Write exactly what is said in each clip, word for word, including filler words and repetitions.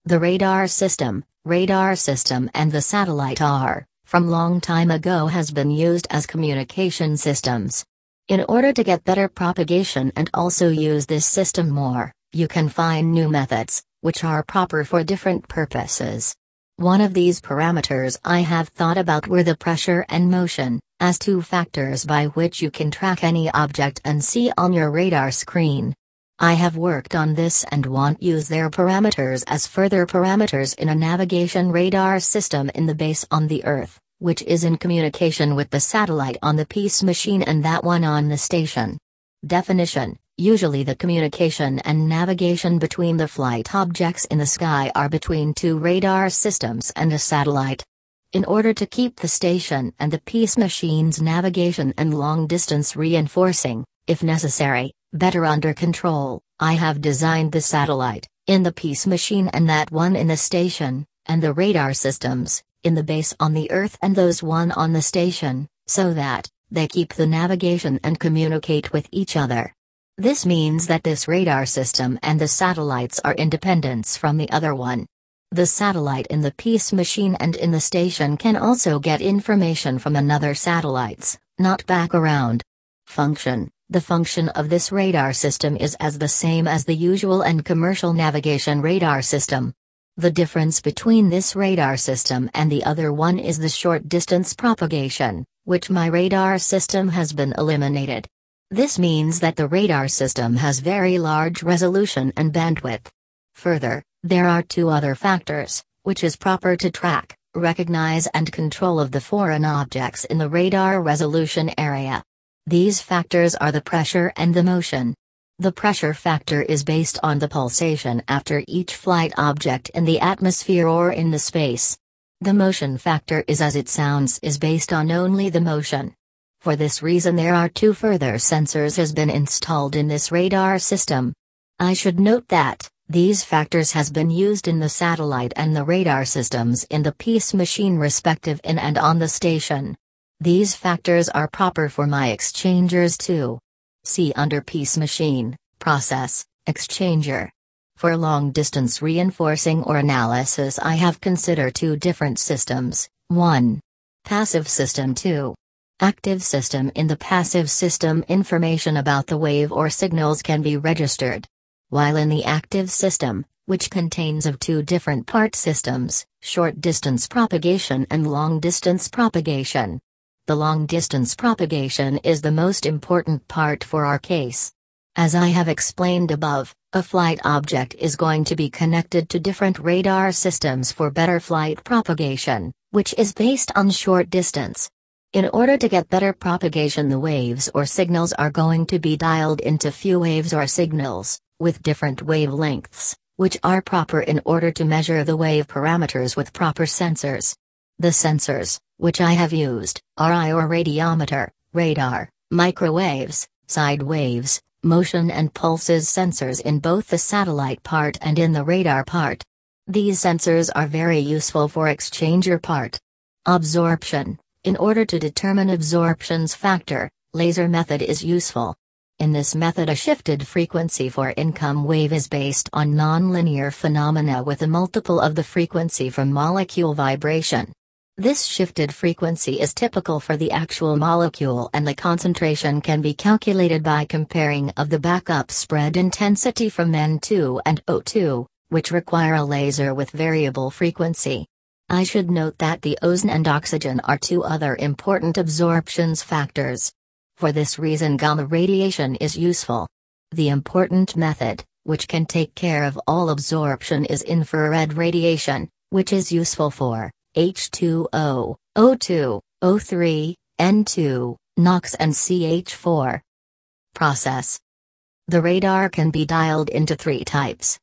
The radar system, radar system and the satellite are, from long time ago has been used as communication systems. In order to get better propagation and also use this system more, you can find new methods, which are proper for different purposes. One of these parameters I have thought about were the pressure and motion, as two factors by which you can track any object and see on your radar screen. I have worked on this and want use their parameters as further parameters in a navigation radar system in the base on the Earth, which is in communication with the satellite on the Peace machine and that one on the station. Definition: usually the communication and navigation between the flight objects in the sky are between two radar systems and a satellite. In order to keep the station and the Peace machine's navigation and long-distance reinforcing, if necessary, better under control, I have designed the satellite, in the Peace machine and that one in the station, and the radar systems, in the base on the Earth and those one on the station, so that they keep the navigation and communicate with each other. This means that this radar system and the satellites are independent from the other one. The satellite in the Peace machine and in the station can also get information from another satellites, not back around. Function: the function of this radar system is as the same as the usual and commercial navigation radar system. The difference between this radar system and the other one is the short distance propagation, which my radar system has been eliminated. This means that the radar system has very large resolution and bandwidth. Further, there are two other factors, which is proper to track, recognize and control of the foreign objects in the radar resolution area. These factors are the pressure and the motion. The pressure factor is based on the pulsation after each flight object in the atmosphere or in the space. The motion factor is, as it sounds, is based on only the motion. For this reason there are two further sensors has been installed in this radar system. I should note that these factors has been used in the satellite and the radar systems in the Peace machine respective in and on the station. These factors are proper for my exchangers too. See under Peace machine, process, exchanger. For long-distance reinforcing or analysis I have considered two different systems, one. Passive system two. Active system. In the passive system information about the wave or signals can be registered. While in the active system, which contains of two different part systems, short-distance propagation and long-distance propagation. The long-distance propagation is the most important part for our case. As I have explained above, a flight object is going to be connected to different radar systems for better flight propagation, which is based on short distance. In order to get better propagation, the waves or signals are going to be dialed into few waves or signals, with different wavelengths, which are proper in order to measure the wave parameters with proper sensors. The sensors, which I have used, are I or radiometer, radar, microwaves, side waves, motion and pulses sensors in both the satellite part and in the radar part. These sensors are very useful for exchanger part. Absorption. In order to determine absorption's factor, laser method is useful. In this method a shifted frequency for income wave is based on nonlinear phenomena with a multiple of the frequency from molecule vibration. This shifted frequency is typical for the actual molecule and the concentration can be calculated by comparing of the backup spread intensity from N two and O two, which require a laser with variable frequency. I should note that the ozone and oxygen are two other important absorptions factors. For this reason gamma radiation is useful. The important method, which can take care of all absorption, is infrared radiation, which is useful for H two O, O two, O three, N two, NOx and C H four. Process. The radar can be dialed into three types.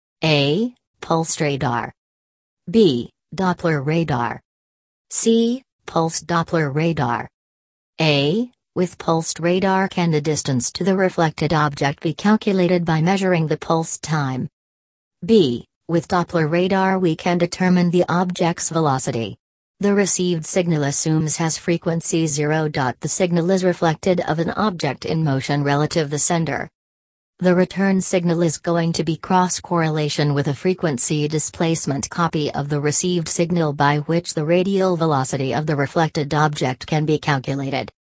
A. Pulse radar. B. Doppler radar. C. Pulse Doppler radar. A. With pulsed radar can the distance to the reflected object be calculated by measuring the pulse time. B. With Doppler radar we can determine the object's velocity. The received signal assumes has frequency zero. The signal is reflected of an object in motion relative the sender. The return signal is going to be cross-correlation with a frequency displacement copy of the received signal by which the radial velocity of the reflected object can be calculated.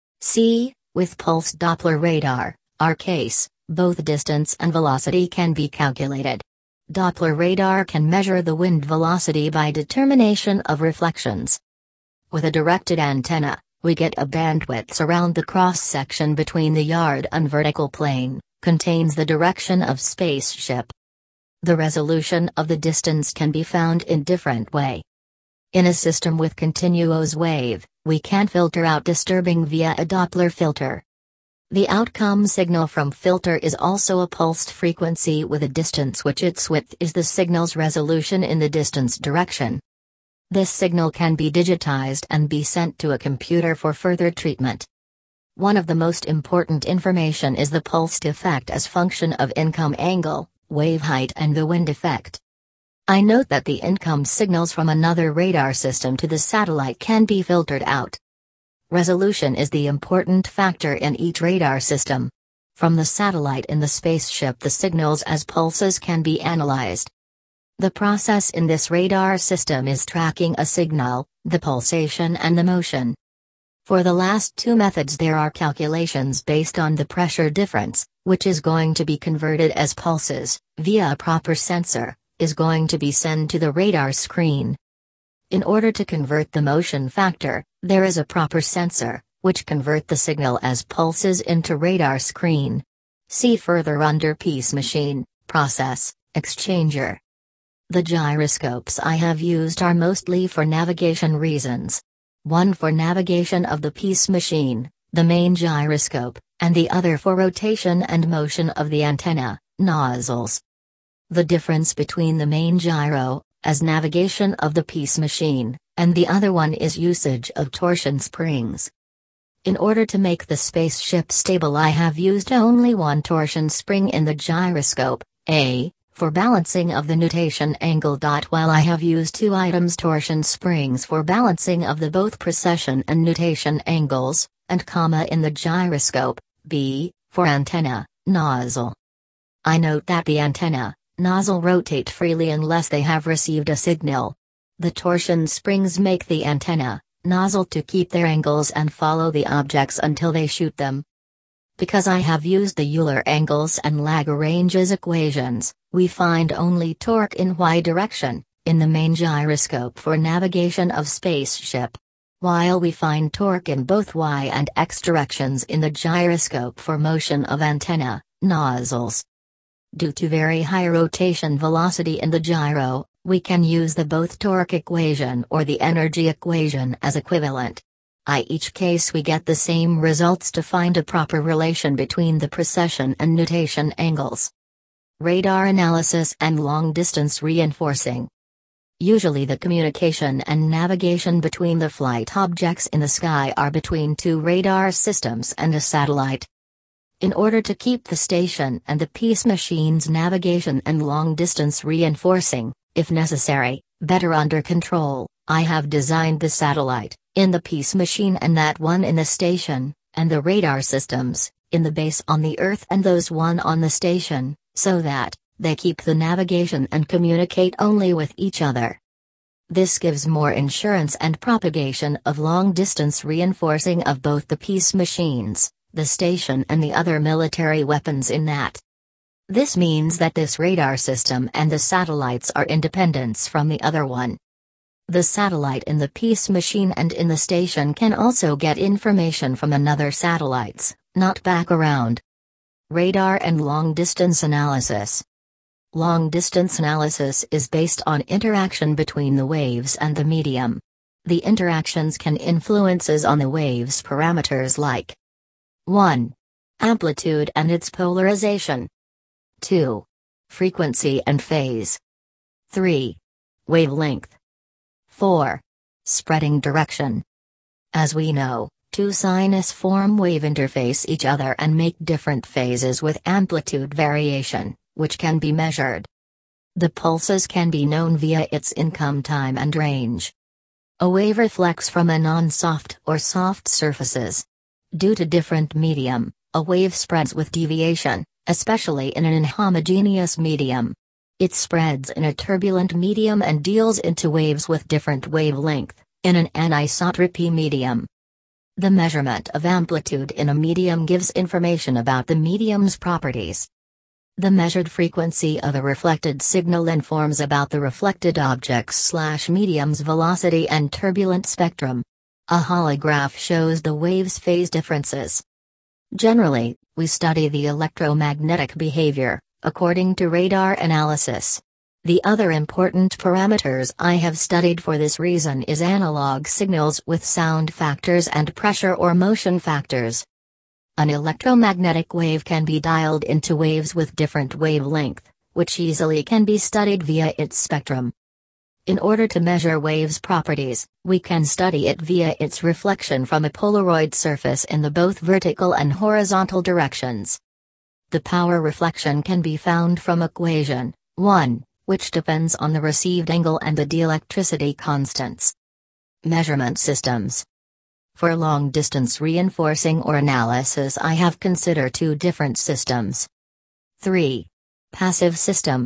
C. With pulsed Doppler radar, our case, both distance and velocity can be calculated. Doppler radar can measure the wind velocity by determination of reflections. With a directed antenna, we get a bandwidth around the cross-section between the yard and vertical plane, contains the direction of spaceship. The resolution of the distance can be found in different way. In a system with continuous wave, we can filter out disturbing via a Doppler filter. The outcome signal from filter is also a pulsed frequency with a distance which its width is the signal's resolution in the distance direction. This signal can be digitized and be sent to a computer for further treatment. One of the most important information is the pulsed effect as function of income angle, wave height and the wind effect. I note that the income signals from another radar system to the satellite can be filtered out. Resolution is the important factor in each radar system. From the satellite in the spaceship the signals as pulses can be analyzed. The process in this radar system is tracking a signal, the pulsation and the motion. For the last two methods there are calculations based on the pressure difference, which is going to be converted as pulses, via a proper sensor, is going to be sent to the radar screen. In order to convert the motion factor, there is a proper sensor, which convert the signal as pulses into radar screen. See further under piece machine, process, exchanger. The gyroscopes I have used are mostly for navigation reasons. One for navigation of the piece machine, the main gyroscope, and the other for rotation and motion of the antenna, nozzles. The difference between the main gyro, as navigation of the piece machine, and the other one is usage of torsion springs. In order to make the spaceship stable I have used only one torsion spring in the gyroscope, A, for balancing of the nutation angle. While I have used two items torsion springs for balancing of the both precession and nutation angles, and comma in the gyroscope, B, for antenna, nozzle. I note that the antenna, nozzle rotate freely unless they have received a signal. The torsion springs make the antenna, nozzle to keep their angles and follow the objects until they shoot them. Because I have used the Euler angles and Lagrange's equations, we find only torque in y direction, in the main gyroscope for navigation of spaceship. While we find torque in both y and x directions in the gyroscope for motion of antenna, nozzles. Due to very high rotation velocity in the gyro, we can use the both torque equation or the energy equation as equivalent. In each case we get the same results to find a proper relation between the precession and nutation angles. Radar analysis and long-distance reinforcing. Usually the communication and navigation between the flight objects in the sky are between two radar systems and a satellite. In order to keep the station and the piece machine's navigation and long-distance reinforcing, if necessary, better under control, I have designed the satellite, in the piece machine and that one in the station, and the radar systems, in the base on the Earth and those one on the station, so that, they keep the navigation and communicate only with each other. This gives more insurance and propagation of long-distance reinforcing of both the piece machines, the station and the other military weapons in that. This means that this radar system and the satellites are independent from the other one. The satellite in the piece machine and in the station can also get information from another satellites, not back around. Radar and long-distance analysis. Long-distance analysis is based on interaction between the waves and the medium. The interactions can influences on the waves parameters like one. Amplitude and its polarization. two. Frequency and phase. three. Wavelength. four. Spreading direction. As we know, two sinus form wave interface each other and make different phases with amplitude variation, which can be measured. The pulses can be known via its income time and range. A wave reflects from a non-soft or soft surfaces. Due to different medium, a wave spreads with deviation, especially in an inhomogeneous medium. It spreads in a turbulent medium and deals into waves with different wavelength, in an anisotropy medium. The measurement of amplitude in a medium gives information about the medium's properties. The measured frequency of a reflected signal informs about the reflected object's/medium's velocity and turbulent spectrum. A holograph shows the wave's phase differences. Generally, we study the electromagnetic behavior, according to radar analysis. The other important parameters I have studied for this reason is analog signals with sound factors and pressure or motion factors. An electromagnetic wave can be dialed into waves with different wavelength, which easily can be studied via its spectrum. In order to measure waves' properties, we can study it via its reflection from a Polaroid surface in the both vertical and horizontal directions. The power reflection can be found from equation one, which depends on the received angle and the dielectricity constants. Measurement systems. For long-distance reinforcing or analysis, I have considered two different systems. three. Passive system.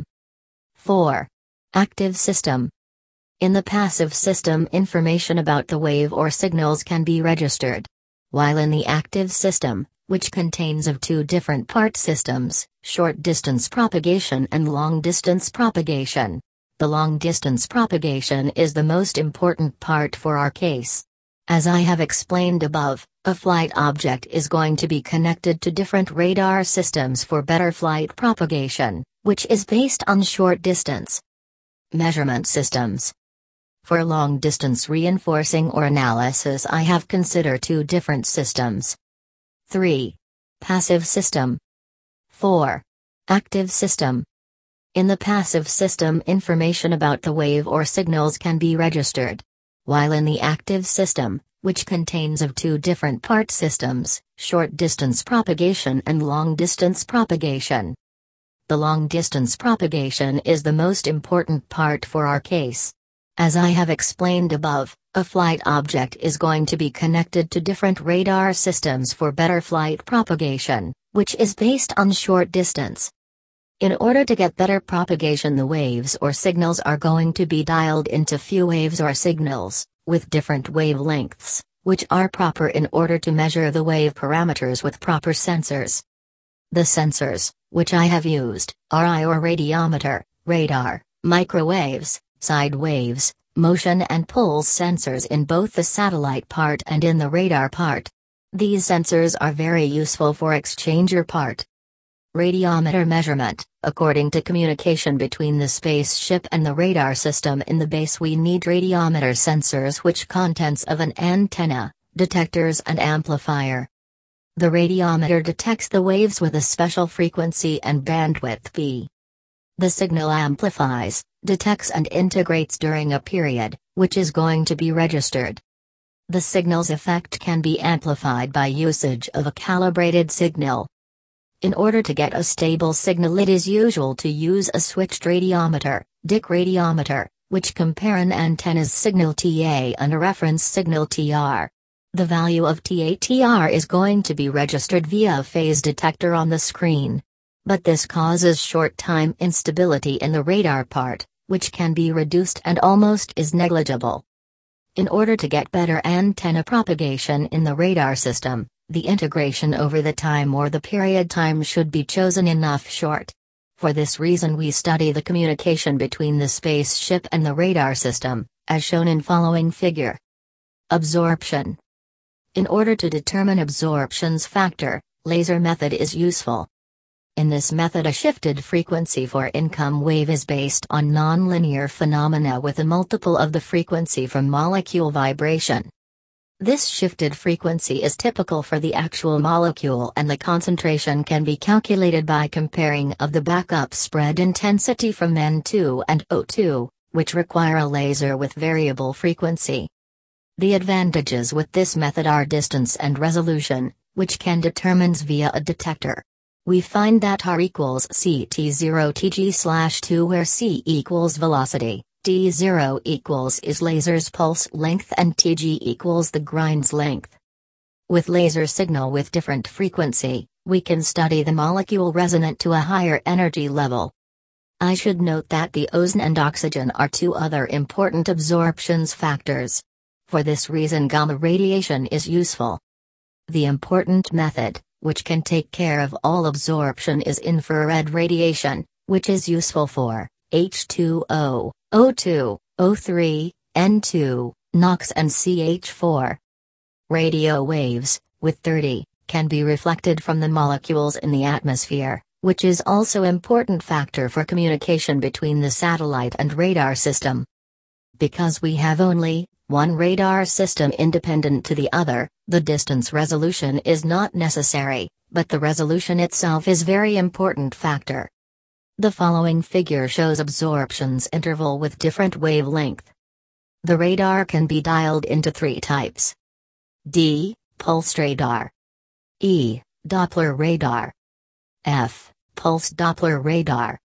four. Active system. In the passive system, information about the wave or signals can be registered. While in the active system, which contains of two different part systems, short-distance propagation and long-distance propagation. The long-distance propagation is the most important part for our case. As I have explained above, a flight object is going to be connected to different radar systems for better flight propagation, which is based on short distance. Measurement systems. For long-distance reinforcing or analysis, I have considered two different systems. three. Passive system. four. Active system. In the passive system, information about the wave or signals can be registered. While in the active system, which contains of two different part systems, short-distance propagation and long-distance propagation. The long-distance propagation is the most important part for our case. As I have explained above, a flight object is going to be connected to different radar systems for better flight propagation, which is based on short distance. In order to get better propagation, the waves or signals are going to be dialed into few waves or signals, with different wavelengths, which are proper in order to measure the wave parameters with proper sensors. The sensors, which I have used, are eye or radiometer, radar, microwaves, side waves, motion and pulse sensors in both the satellite part and in the radar part. These sensors are very useful for exchanger part. Radiometer measurement. According to communication between the spaceship and the radar system in the base, we need radiometer sensors, which contents of an antenna, detectors and amplifier. The radiometer detects the waves with a special frequency and bandwidth B. The signal amplifies, detects and integrates during a period, which is going to be registered. The signal's effect can be amplified by usage of a calibrated signal. In order to get a stable signal, it is usual to use a switched radiometer, D I C radiometer, which compare an antenna's signal T A and a reference signal T R. The value of T A T R is going to be registered via a phase detector on the screen. But this causes short-time instability in the radar part, which can be reduced and almost is negligible. In order to get better antenna propagation in the radar system, the integration over the time or the period time should be chosen enough short. For this reason, we study the communication between the spaceship and the radar system, as shown in following figure. Absorption. In order to determine absorption's factor, laser method is useful. In this method, a shifted frequency for income wave is based on nonlinear phenomena with a multiple of the frequency from molecule vibration. This shifted frequency is typical for the actual molecule, and the concentration can be calculated by comparing of the backup spread intensity from N two and O two, which require a laser with variable frequency. The advantages with this method are distance and resolution, which can determines via a detector. We find that R equals C T zero T G slash two, where C equals velocity, T zero equals is laser's pulse length, and T G equals the grind's length. With laser signal with different frequency, we can study the molecule resonant to a higher energy level. I should note that the ozone and oxygen are two other important absorption factors. For this reason, gamma radiation is useful. The important method, which can take care of all absorption, is infrared radiation, which is useful for H two O, O two, O three, N two, NOx and C H four. Radio waves, with thirty, can be reflected from the molecules in the atmosphere, which is also an important factor for communication between the satellite and radar system. Because we have only one radar system independent to the other, the distance resolution is not necessary, but the resolution itself is very important factor. The following figure shows absorptions interval with different wavelength. The radar can be dialed into three types. D. Pulse radar. E. Doppler radar. F. Pulse Doppler radar.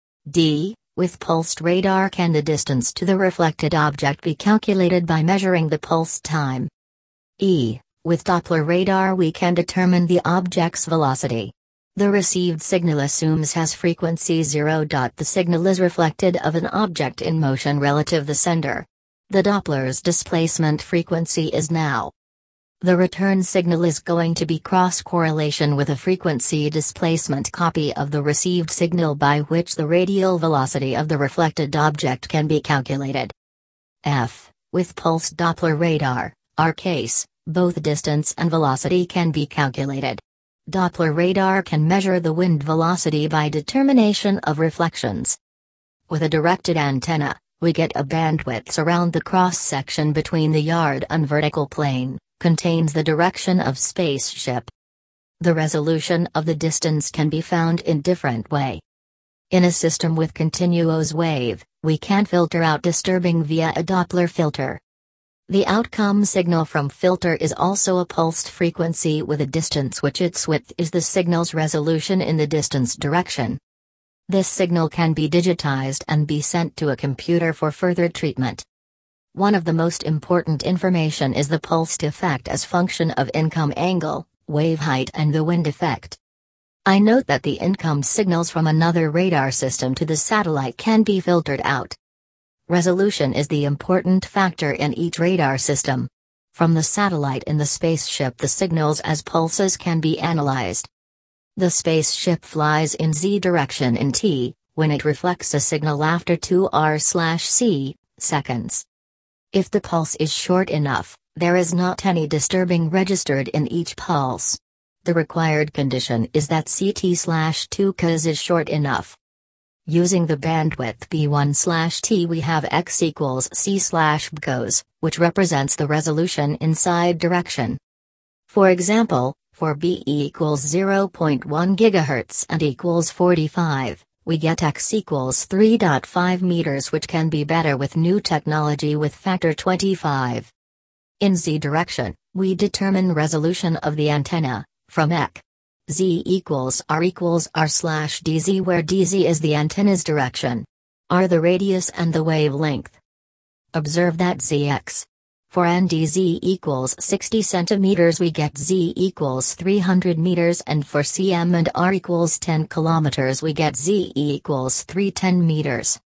D. With pulsed radar can the distance to the reflected object be calculated by measuring the pulse time. E. With Doppler radar we can determine the object's velocity. The received signal assumes has frequency zero. The signal is reflected of an object in motion relative the sender. The Doppler's displacement frequency is now. The return signal is going to be cross-correlation with a frequency displacement copy of the received signal, by which the radial velocity of the reflected object can be calculated. F. With pulsed Doppler radar, our case, both distance and velocity can be calculated. Doppler radar can measure the wind velocity by determination of reflections. With a directed antenna, we get a bandwidth around the cross-section between the yard and vertical plane, contains the direction of spaceship. The resolution of the distance can be found in different way. In a system with continuous wave, we can filter out disturbing via a Doppler filter. The outcome signal from filter is also a pulsed frequency with a distance which its width is the signal's resolution in the distance direction. This signal can be digitized and be sent to a computer for further treatment. One of the most important information is the pulsed effect as function of income angle, wave height and the wind effect. I note that the income signals from another radar system to the satellite can be filtered out. Resolution is the important factor in each radar system. From the satellite in the spaceship the signals as pulses can be analyzed. The spaceship flies in z direction in t, when it reflects a signal after two r slash c seconds. If the pulse is short enough, there is not any disturbing registered in each pulse. The required condition is that C T slash two cos is short enough. Using the bandwidth B one slash T we have X equals C slash B cos, which represents the resolution in side direction. For example, for B equals zero point one gigahertz and equals forty-five. We get X equals three point five meters, which can be better with new technology with factor twenty-five. In Z direction, we determine resolution of the antenna, from X. Z equals R equals R slash dz, where dz is the antenna's direction. R the radius and the wavelength. Observe that Zx. For N dz equals sixty centimeters we get Z equals three hundred meters, and for cm and R equals ten kilometers we get Z equals three hundred ten meters.